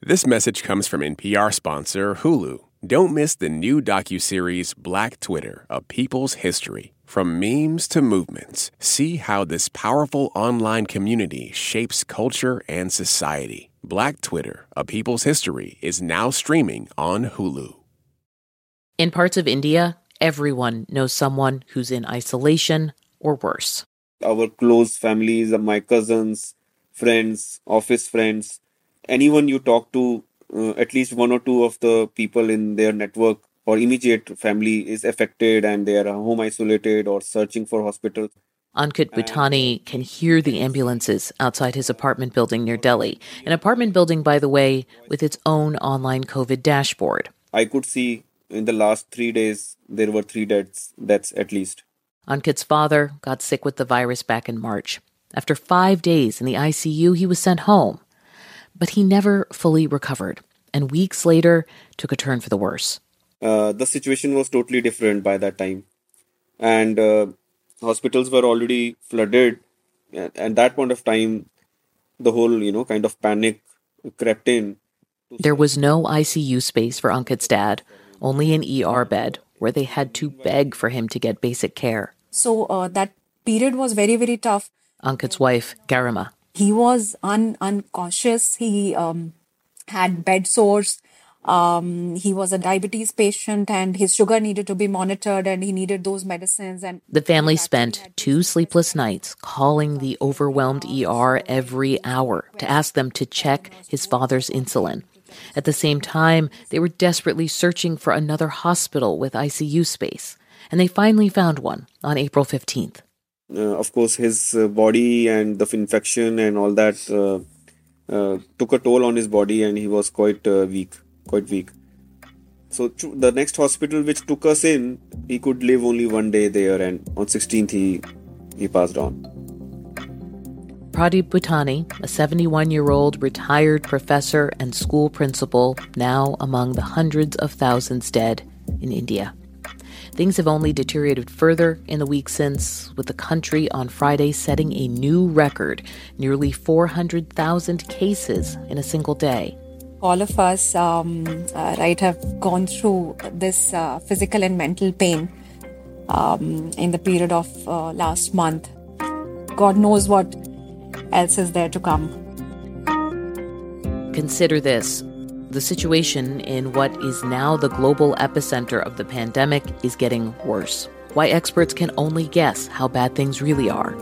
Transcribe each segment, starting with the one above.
This message comes from NPR sponsor Hulu. Don't miss the new docuseries Black Twitter, A People's History. From memes to movements, see how this powerful online community shapes culture and society. Black Twitter, A People's History is now streaming on Hulu. In parts of India, everyone knows someone who's in isolation or worse. Our close families, my cousins, friends, office friends, anyone you talk to, at least one or two of the people in their network or immediate family is affected and they are home isolated or searching for hospitals. Ankit Bhutani can hear the ambulances outside his apartment building near Delhi. An apartment building, by the way, with its own online COVID dashboard. I could see in the last 3 days, there were 3 deaths at least. Ankit's father got sick with the virus back in March. After 5 days in the ICU, he was sent home. But he never fully recovered, and weeks later took a turn for the worse. The situation was totally different by that time. And hospitals were already flooded. At that point of time, the whole, kind of panic crept in. There was no ICU space for Ankit's dad, only an ER bed where they had to beg for him to get basic care. So that period was very, very tough. Ankit's wife, Garima. He was unconscious. He had bed sores. He was a diabetes patient and his sugar needed to be monitored and he needed those medicines. And the family spent 2 sleepless nights calling the overwhelmed ER every hour to ask them to check his father's insulin. At the same time, they were desperately searching for another hospital with ICU space. And they finally found one on April 15th. Of course, his body and the infection and all that took a toll on his body and he was quite weak. So the next hospital which took us in, he could live only 1 day there and on 16th he passed on. Pradeep Bhutani, a 71-year-old retired professor and school principal, now among the hundreds of thousands dead in India. Things have only deteriorated further in the week since, with the country on Friday setting a new record, nearly 400,000 cases in a single day. All of us, have gone through this physical and mental pain in the period of last month. God knows what else is there to come. Consider this. The situation in what is now the global epicenter of the pandemic is getting worse. Why experts can only guess how bad things really are.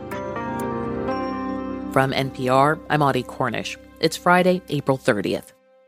From NPR, I'm Audie Cornish. It's Friday, April 30th.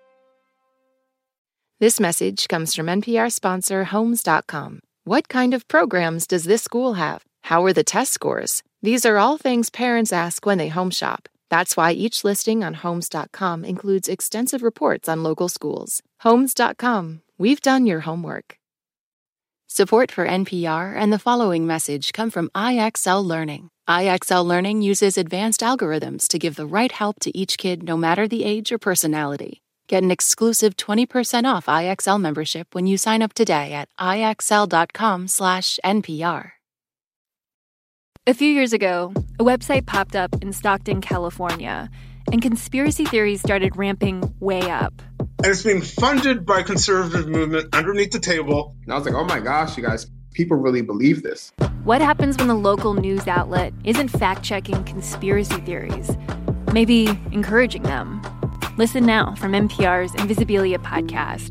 This message comes from NPR sponsor Homes.com. What kind of programs does this school have? How are the test scores? These are all things parents ask when they home shop. That's why each listing on Homes.com includes extensive reports on local schools. Homes.com. We've done your homework. Support for NPR and the following message come from IXL Learning. IXL Learning uses advanced algorithms to give the right help to each kid no matter the age or personality. Get an exclusive 20% off IXL membership when you sign up today at IXL.com/NPR. A few years ago, a website popped up in Stockton, California, and conspiracy theories started ramping way up. And it's being funded by conservative movement underneath the table. And I was like, oh my gosh, you guys, people really believe this. What happens when the local news outlet isn't fact-checking conspiracy theories, maybe encouraging them? Listen now from NPR's Invisibilia podcast.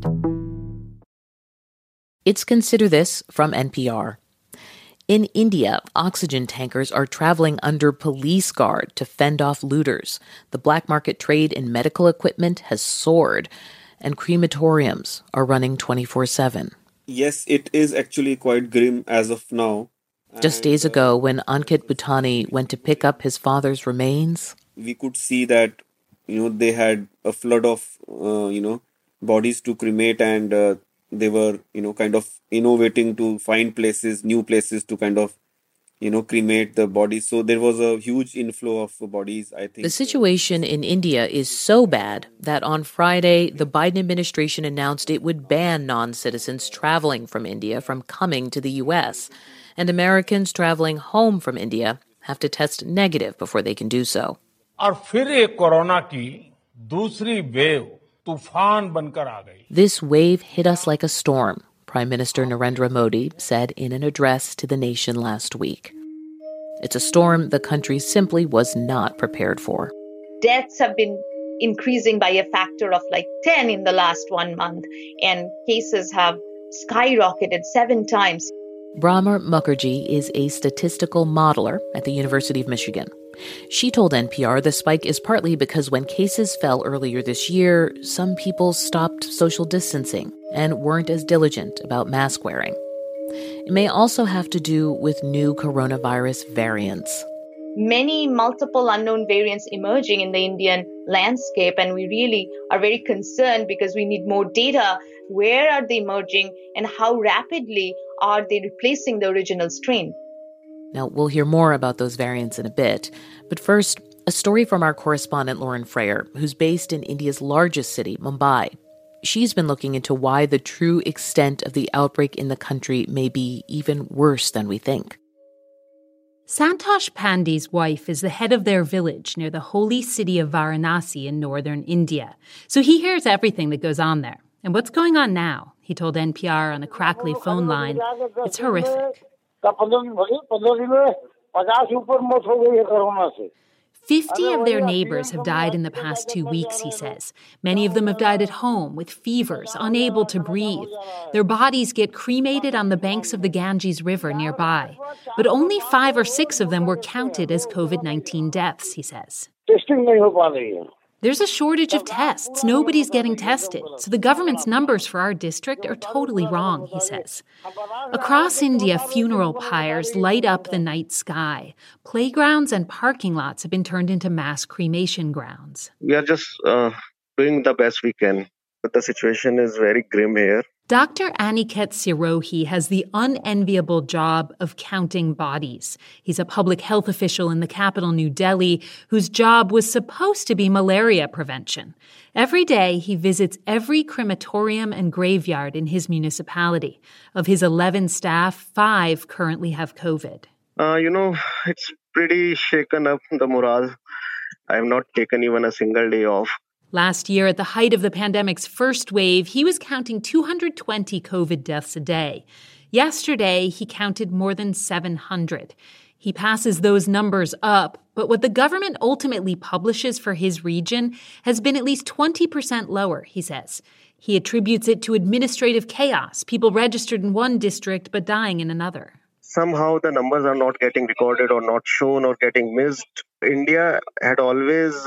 It's Consider This from NPR. In India, oxygen tankers are traveling under police guard to fend off looters. The black market trade in medical equipment has soared, and crematoriums are running 24/7. Yes, it is actually quite grim as of now. Just days ago, when Ankit Bhutani went to pick up his father's remains, we could see that, they had a flood of, bodies to cremate and they were, kind of innovating to find new places to kind of, cremate the bodies. So there was a huge inflow of bodies, I think. The situation in India is so bad that on Friday, the Biden administration announced it would ban non-citizens traveling from India from coming to the U.S. And Americans traveling home from India have to test negative before they can do so. और फिर एक corona की दूसरी wave तूफान बनकर आ गई. This wave hit us like a storm, Prime Minister Narendra Modi said in an address to the nation last week. It's a storm the country simply was not prepared for. Deaths have been increasing by a factor of like 10 in the last 1 month, and cases have skyrocketed 7 times. Brahma Mukherjee is a statistical modeler at the University of Michigan. She told NPR the spike is partly because when cases fell earlier this year, some people stopped social distancing and weren't as diligent about mask wearing. It may also have to do with new coronavirus variants. Many multiple unknown variants emerging in the Indian landscape, and we really are very concerned because we need more data. Where are they emerging and how rapidly are they replacing the original strain? Now, we'll hear more about those variants in a bit. But first, a story from our correspondent Lauren Frayer, who's based in India's largest city, Mumbai. She's been looking into why the true extent of the outbreak in the country may be even worse than we think. Santosh Pandey's wife is the head of their village near the holy city of Varanasi in northern India. So he hears everything that goes on there. And what's going on now? He told NPR on a crackly phone line. It's horrific. 50 of their neighbors have died in the past 2 weeks, he says. Many of them have died at home with fevers, unable to breathe. Their bodies get cremated on the banks of the Ganges River nearby. But only 5 or 6 of them were counted as COVID-19 deaths, he says. There's a shortage of tests. Nobody's getting tested. So the government's numbers for our district are totally wrong, he says. Across India, funeral pyres light up the night sky. Playgrounds and parking lots have been turned into mass cremation grounds. We are just doing the best we can, but the situation is very grim here. Dr. Aniket Sirohi has the unenviable job of counting bodies. He's a public health official in the capital, New Delhi, whose job was supposed to be malaria prevention. Every day, he visits every crematorium and graveyard in his municipality. Of his 11 staff, 5 currently have COVID. It's pretty shaken up, the morale. I have not taken even a single day off. Last year, at the height of the pandemic's first wave, he was counting 220 COVID deaths a day. Yesterday, he counted more than 700. He passes those numbers up, but what the government ultimately publishes for his region has been at least 20% lower, he says. He attributes it to administrative chaos, people registered in one district but dying in another. Somehow the numbers are not getting recorded or not shown or getting missed. India had always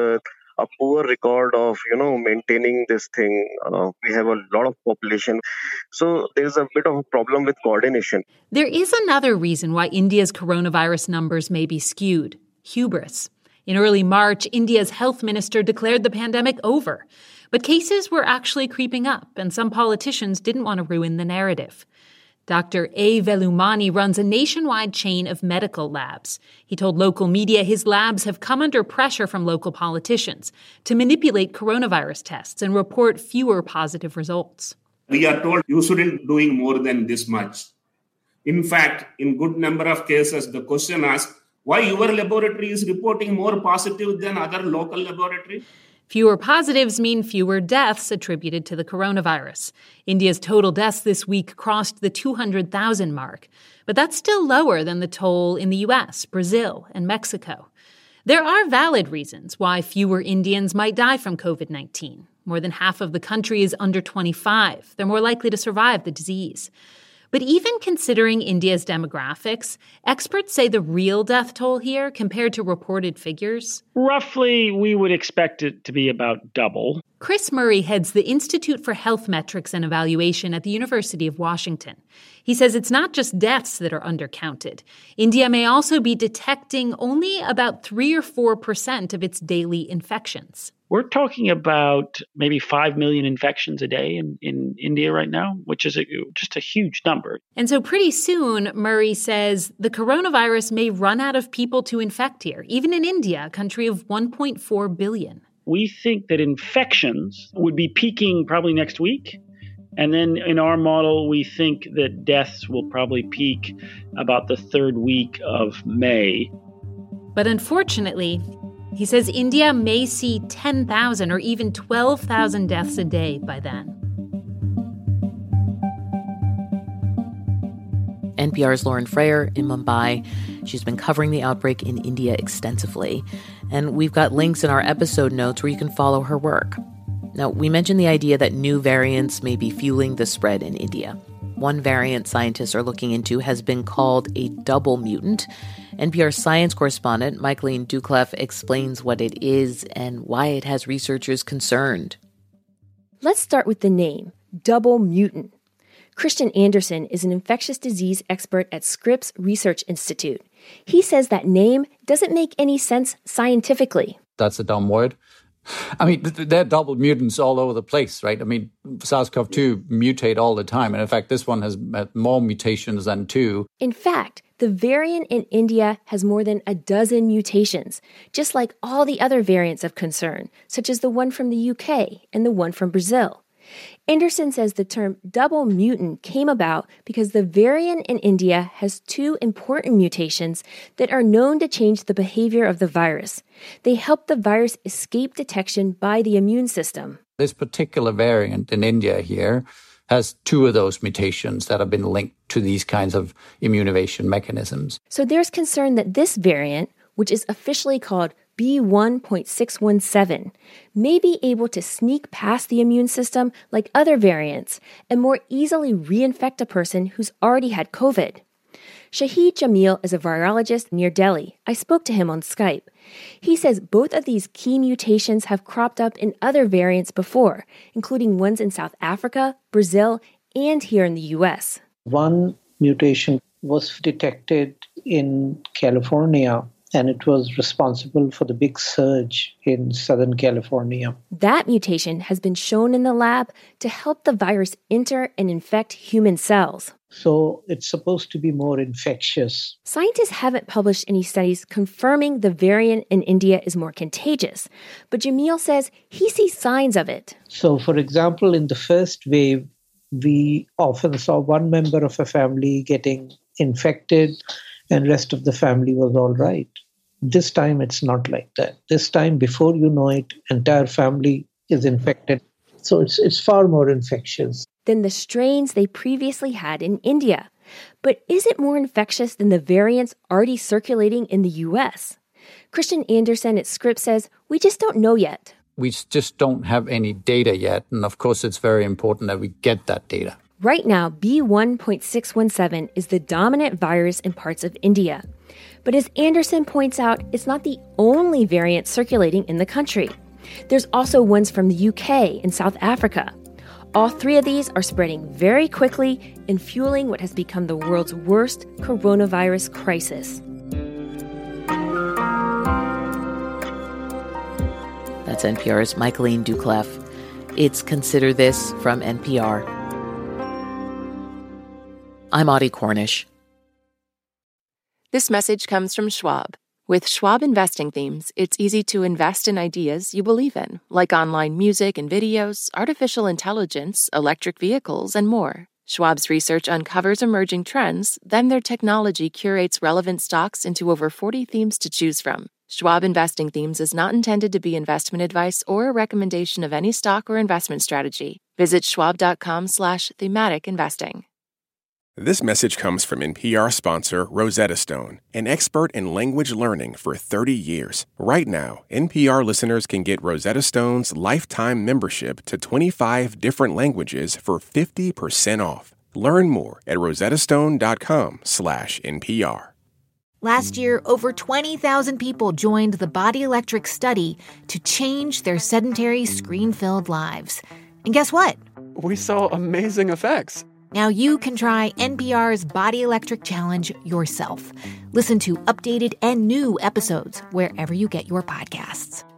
a poor record of, maintaining this thing. We have a lot of population. So there's a bit of a problem with coordination. There is another reason why India's coronavirus numbers may be skewed: hubris. In early March, India's health minister declared the pandemic over. But cases were actually creeping up, and some politicians didn't want to ruin the narrative. Dr. A. Velumani runs a nationwide chain of medical labs. He told local media his labs have come under pressure from local politicians to manipulate coronavirus tests and report fewer positive results. We are told you shouldn't doing more than this much. In fact, in good number of cases, the question asked, why your laboratory is reporting more positive than other local laboratory? Fewer positives mean fewer deaths attributed to the coronavirus. India's total deaths this week crossed the 200,000 mark, but that's still lower than the toll in the U.S., Brazil, and Mexico. There are valid reasons why fewer Indians might die from COVID-19. More than half of the country is under 25. They're more likely to survive the disease. But even considering India's demographics, experts say the real death toll here, compared to reported figures, roughly, we would expect it to be about double. Chris Murray heads the Institute for Health Metrics and Evaluation at the University of Washington. He says it's not just deaths that are undercounted. India may also be detecting only about 3 or 4% of its daily infections. We're talking about maybe 5 million infections a day in India right now, which is just a huge number. And so pretty soon, Murray says, the coronavirus may run out of people to infect here, even in India, a country of 1.4 billion. We think that infections would be peaking probably next week. And then in our model, we think that deaths will probably peak about the 3rd week of May. But unfortunately, He says India may see 10,000 or even 12,000 deaths a day by then. NPR's Lauren Frayer in Mumbai. She's been covering the outbreak in India extensively. And we've got links in our episode notes where you can follow her work. Now, we mentioned the idea that new variants may be fueling the spread in India. One variant scientists are looking into has been called a double mutant. NPR science correspondent Michaeline Doucleff explains what it is and why it has researchers concerned. Let's start with the name, double mutant. Christian Anderson is an infectious disease expert at Scripps Research Institute. He says that name doesn't make any sense scientifically. That's a dumb word. I mean, there are double mutants all over the place, right? I mean, SARS-CoV-2 mutate all the time. And in fact, this one has more mutations than two. In fact, the variant in India has more than a dozen mutations, just like all the other variants of concern, such as the one from the UK and the one from Brazil. Anderson says the term double mutant came about because the variant in India has two important mutations that are known to change the behavior of the virus. They help the virus escape detection by the immune system. This particular variant in India here has two of those mutations that have been linked to these kinds of immune evasion mechanisms. So there's concern that this variant, which is officially called B1.617, may be able to sneak past the immune system like other variants and more easily reinfect a person who's already had COVID. Shahid Jamil is a virologist near Delhi. I spoke to him on Skype. He says both of these key mutations have cropped up in other variants before, including ones in South Africa, Brazil, and here in the U.S. One mutation was detected in California, and it was responsible for the big surge in Southern California. That mutation has been shown in the lab to help the virus enter and infect human cells. So it's supposed to be more infectious. Scientists haven't published any studies confirming the variant in India is more contagious, but Jamil says he sees signs of it. So, for example, in the first wave, we often saw one member of a family getting infected and rest of the family was all right. This time, it's not like that. This time, before you know it, entire family is infected. So it's far more infectious than the strains they previously had in India. But is it more infectious than the variants already circulating in the U.S.? Christian Anderson at Scripps says, we just don't know yet. We just don't have any data yet. And of course, it's very important that we get that data. Right now, B1.617 is the dominant virus in parts of India. But as Anderson points out, it's not the only variant circulating in the country. There's also ones from the UK and South Africa. All three of these are spreading very quickly and fueling what has become the world's worst coronavirus crisis. That's NPR's Michaeline Doucleff. It's Consider This from NPR. I'm Audie Cornish. This message comes from Schwab. With Schwab Investing Themes, it's easy to invest in ideas you believe in, like online music and videos, artificial intelligence, electric vehicles, and more. Schwab's research uncovers emerging trends, then their technology curates relevant stocks into over 40 themes to choose from. Schwab Investing Themes is not intended to be investment advice or a recommendation of any stock or investment strategy. Visit schwab.com/thematic investing. This message comes from NPR sponsor Rosetta Stone, an expert in language learning for 30 years. Right now, NPR listeners can get Rosetta Stone's lifetime membership to 25 different languages for 50% off. Learn more at rosettastone.com/NPR. Last year, over 20,000 people joined the Body Electric study to change their sedentary, screen-filled lives. And guess what? We saw amazing effects. Now you can try NPR's Body Electric Challenge yourself. Listen to updated and new episodes wherever you get your podcasts.